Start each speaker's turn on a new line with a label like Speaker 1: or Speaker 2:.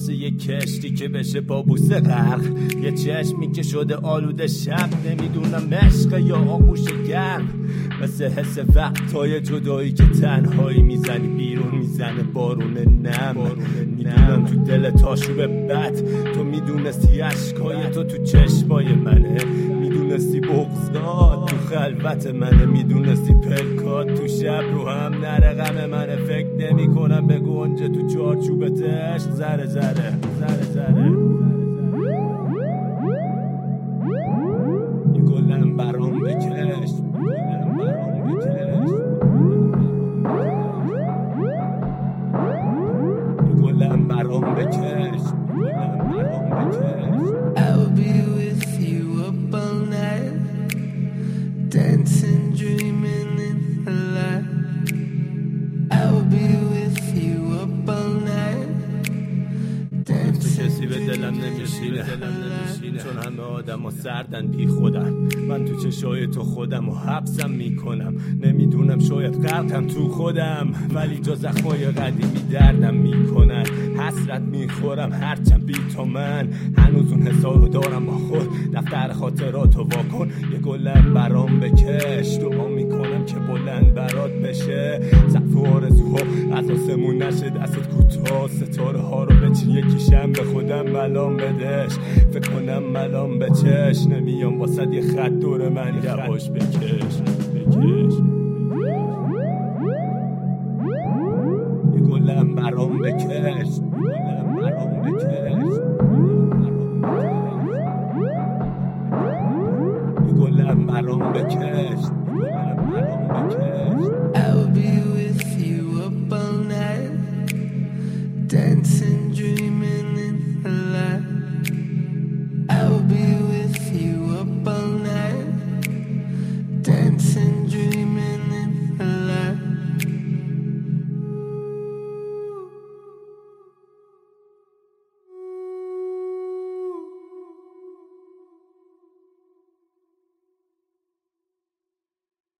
Speaker 1: مثل یه کشتی که بشه با بوسه غرق، یه چشمی که شده آلوده شب، نمیدونم عشق یا آغوش گرم، مثل حس وقتای جدایی که تنهایی میزنی بیرون، میزنه بارون نم. میدونم تو دل تاشوب بد، تو میدونستی عشقای تو چشمای منه، میدونستی بغضات تو خلوت منه، میدونستی پلکات تو شب رو هم نره غم منه. فکر نمی کنم به گنجه تو چارچوبت عشق ذره ذره ذره ذره. یه گلم برام بکش، گلم برام بکش، یه گلم برام بکش، گلم برام بکش.
Speaker 2: I'll be with you up all night, dancing, dreaming in the light. I'll be with you up all night, dancing.
Speaker 1: کسی به دلم نمیشینه چون همه آدم ها سردن بی خودم. من تو چشای تو خودم و حبسم میکنم، نمیدونم شاید غرقم تو خودم، ولی جا زخمای قدیمی دردم میکنن. حسرت میخورم هرچند بی تو من هنوز اون حسا رو دارم با خود. دفتر خاطراتو واکن، یه گلم برام بکش، دعا میکنم که بلند برات بشه. سقف آرزوها از آسمون نشه، دستت کوتاه ستاره ها رو بچین، یکیشم به خودم ملام بدش. فکر کنم ملام بچش، نمیام واسد یه خط دور من یواش بکش بکش. یه گلم برام